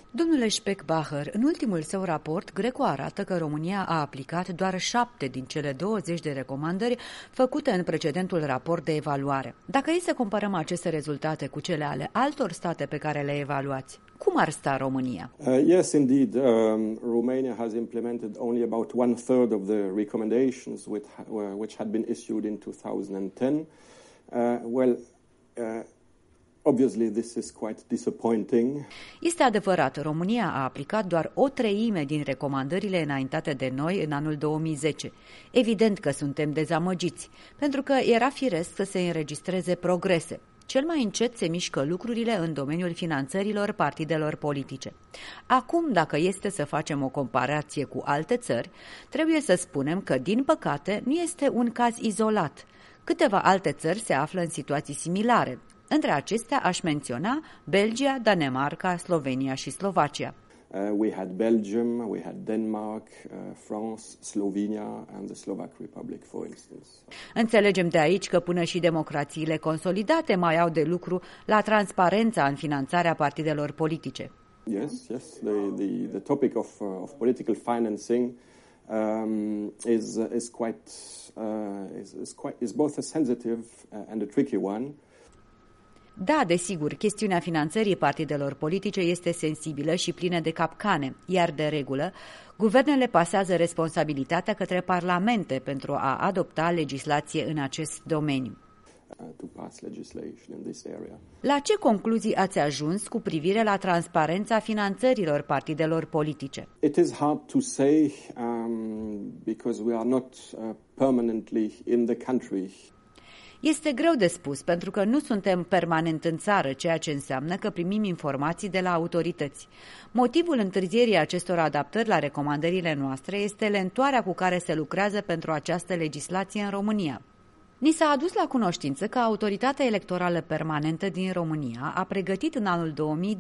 Domnule Speckbacher, în ultimul său raport, Greco arată că România a aplicat doar 7 din cele 20 de recomandări făcute în precedentul raport de evaluare. Dacă e să comparăm aceste rezultate cu cele ale altor state pe care le evaluați, cum ar sta România? Yes, indeed. Romania has implemented only about 1/3 of the recommendations which had been issued in 2010. Obviously, this is quite disappointing. Este adevărat, România a aplicat doar 1/3 din recomandările înaintate de noi în anul 2010. Evident că suntem dezamăgiți, pentru că era firesc să se înregistreze progrese. Cel mai încet se mișcă lucrurile în domeniul finanțărilor partidelor politice. Acum, dacă este să facem o comparație cu alte țări, trebuie să spunem că, din păcate, nu este un caz izolat. Câteva alte țări se află în situații similare. Între acestea aș menționa Belgia, Danemarca, Slovenia și Slovacia. We had Belgium, we had Denmark, France, Slovenia and the Slovak Republic, for instance. Înțelegem de aici că până și democrațiile consolidate mai au de lucru la transparența în finanțarea partidelor politice. Yes. The topic of political financing is both a sensitive and a tricky one. Da, desigur, chestiunea finanțării partidelor politice este sensibilă și plină de capcane, iar de regulă, guvernele pasează responsabilitatea către parlamente pentru a adopta legislație în acest domeniu. La ce concluzii ați ajuns cu privire la transparența finanțărilor partidelor politice? It is hard to say because we are not permanently in the country. Este greu de spus, pentru că nu suntem permanent în țară, ceea ce înseamnă că primim informații de la autorități. Motivul întârzierii acestor adaptări la recomandările noastre este lentoarea cu care se lucrează pentru această legislație în România. Ni s-a adus la cunoștință că Autoritatea Electorală Permanentă din România a pregătit în anul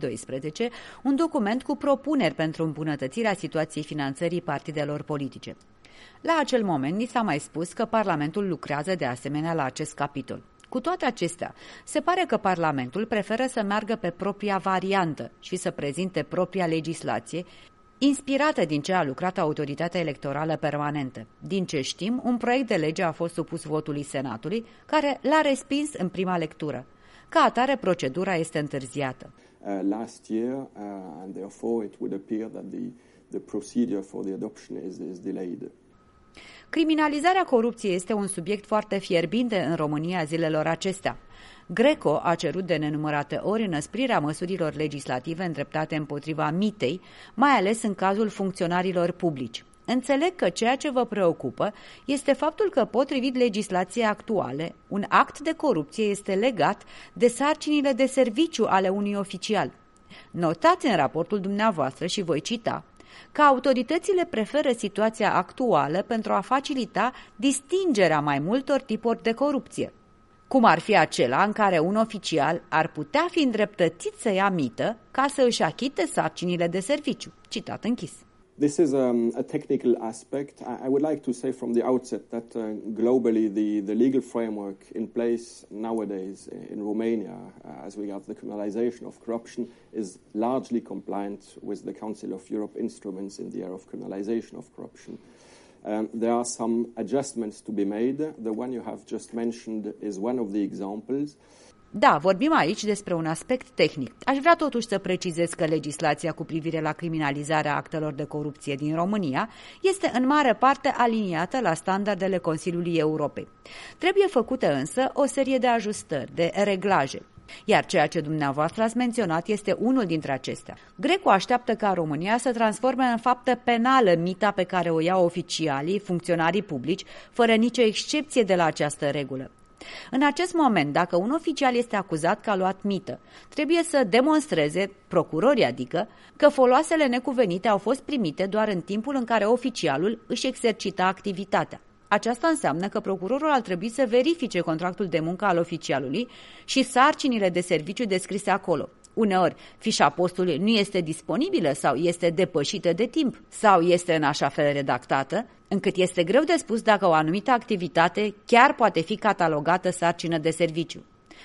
2012 un document cu propuneri pentru îmbunătățirea situației finanțării partidelor politice. La acel moment ni s-a mai spus că Parlamentul lucrează de asemenea la acest capitol. Cu toate acestea, se pare că Parlamentul preferă să meargă pe propria variantă și să prezinte propria legislație, inspirată din ce a lucrat Autoritatea Electorală Permanentă. Din ce știm, un proiect de lege a fost supus votului Senatului, care l-a respins în prima lectură. Ca atare, procedura este întârziată. Last year, and therefore it would appear that the procedure for the adoption is delayed. Criminalizarea corupției este un subiect foarte fierbinte în România zilelor acestea. Greco a cerut de nenumărate ori înăsprirea măsurilor legislative îndreptate împotriva mitei, mai ales în cazul funcționarilor publici. Înțeleg că ceea ce vă preocupă este faptul că, potrivit legislației actuale, un act de corupție este legat de sarcinile de serviciu ale unui oficial. Notați în raportul dumneavoastră, și voi cita, că autoritățile preferă situația actuală pentru a facilita distingerea mai multor tipuri de corupție, cum ar fi acela în care un oficial ar putea fi îndreptățit să ia mită ca să își achite sarcinile de serviciu. Citat închis. This is a technical aspect. I would like to say from the outset that globally the legal framework in place nowadays in Romania as regards the criminalization of corruption is largely compliant with the Council of Europe instruments in the area of criminalization of corruption. There are some adjustments to be made. The one you have just mentioned is one of the examples. Da, vorbim aici despre un aspect tehnic. Aș vrea totuși să precizez că legislația cu privire la criminalizarea actelor de corupție din România este în mare parte aliniată la standardele Consiliului Europei. Trebuie făcută însă o serie de ajustări, de reglaje. Iar ceea ce dumneavoastră ați menționat este unul dintre acestea. Greco așteaptă ca România să transforme în faptă penală mita pe care o iau oficialii, funcționarii publici, fără nicio excepție de la această regulă. În acest moment, dacă un oficial este acuzat că a luat mită, trebuie să demonstreze, procurorii adică, că foloasele necuvenite au fost primite doar în timpul în care oficialul își exercita activitatea. Aceasta înseamnă că procurorul ar trebui să verifice contractul de muncă al oficialului și sarcinile de serviciu descrise acolo. Uneori, fișa postului nu este disponibilă sau este depășită de timp sau este în așa fel redactată, încât este greu de spus dacă o anumită activitate chiar poate fi catalogată sarcină de serviciu.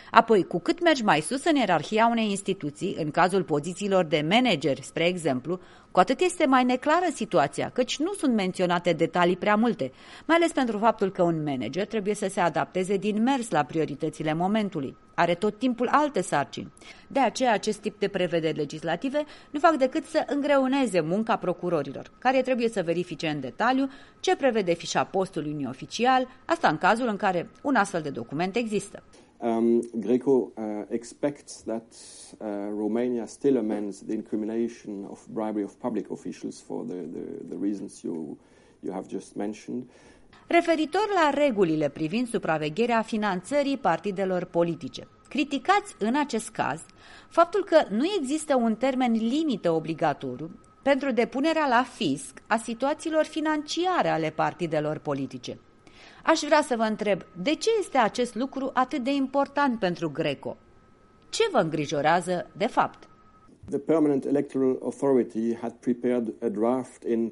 Apoi, cu cât mergi mai sus în ierarhia unei instituții, în cazul pozițiilor de manageri, spre exemplu, cu atât este mai neclară situația, căci nu sunt menționate detalii prea multe, mai ales pentru faptul că un manager trebuie să se adapteze din mers la prioritățile momentului. Are tot timpul alte sarcini. De aceea, acest tip de prevederi legislative nu fac decât să îngreuneze munca procurorilor, care trebuie să verifice în detaliu ce prevede fișa postului unui oficial, asta în cazul în care un astfel de document există. Greco expects that Romania still amends the incrimination of bribery of public officials for the reasons you have just mentioned. Referitor la regulile privind supravegherea finanțării partidelor politice, criticați în acest caz faptul că nu există un termen limită obligatoriu pentru depunerea la fisc a situațiilor financiare ale partidelor politice. Aș vrea să vă întreb, de ce este acest lucru atât de important pentru Greco? Ce vă îngrijorează de fapt? The Permanent Electoral Authority had prepared a draft in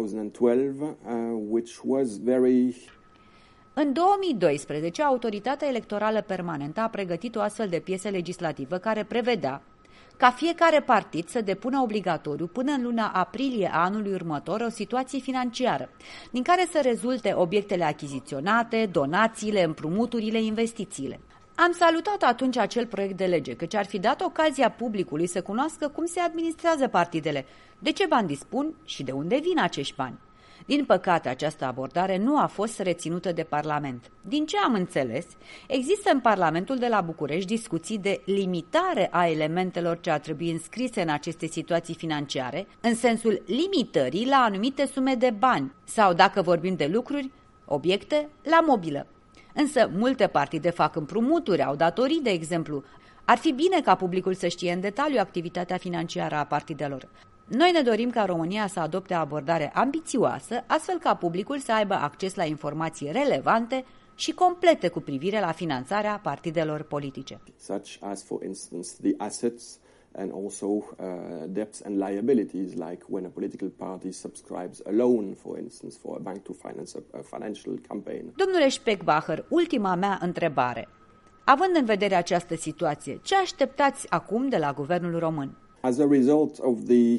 2012, which was very... În 2012, Autoritatea Electorală Permanentă a pregătit o astfel de piesă legislativă care prevedea ca fiecare partid să depună obligatoriu până în luna aprilie a anului următor o situație financiară, din care să rezulte obiectele achiziționate, donațiile, împrumuturile, investițiile. Am salutat atunci acel proiect de lege, căci ar fi dat ocazia publicului să cunoască cum se administrează partidele, de ce bani dispun și de unde vin acești bani. Din păcate, această abordare nu a fost reținută de Parlament. Din ce am înțeles, există în Parlamentul de la București discuții de limitare a elementelor ce ar trebui înscrise în aceste situații financiare, în sensul limitării la anumite sume de bani sau, dacă vorbim de lucruri, obiecte, la mobilă. Însă multe partide fac împrumuturi, au datorii, de exemplu. Ar fi bine ca publicul să știe în detaliu activitatea financiară a partidelor. Noi ne dorim ca România să adopte o abordare ambițioasă, astfel ca publicul să aibă acces la informații relevante și complete cu privire la finanțarea partidelor politice. Such as, for instance, the assets and also debts and liabilities, like when a political party subscribes a loan, for instance, for a bank to finance a financial campaign. Domnule Speckbacher, ultima mea întrebare. Având în vedere această situație, ce așteptați acum de la guvernul român? As a result of the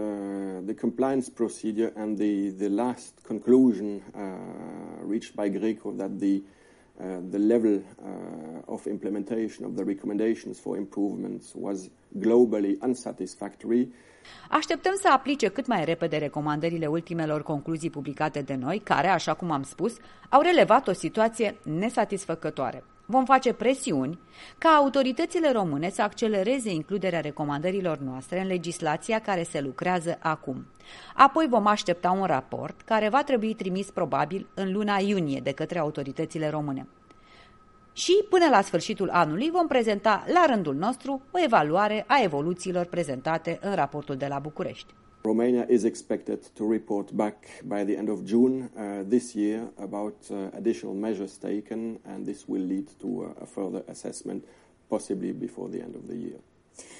compliance procedure and the last conclusion reached by Greco that the level of implementation of the recommendations for improvements was globally unsatisfactory. Așteptăm să aplice cât mai repede recomandările ultimelor concluzii publicate de noi, care, așa cum am spus, au relevat o situație nesatisfăcătoare. Vom face presiuni ca autoritățile române să accelereze includerea recomandărilor noastre în legislația care se lucrează acum. Apoi vom aștepta un raport care va trebui trimis probabil în luna iunie de către autoritățile române. Și până la sfârșitul anului vom prezenta la rândul nostru o evaluare a evoluțiilor prezentate în raportul de la București. Romania is expected to report back by the end of June this year about additional measures taken, and this will lead to a further assessment, possibly before the end of the year.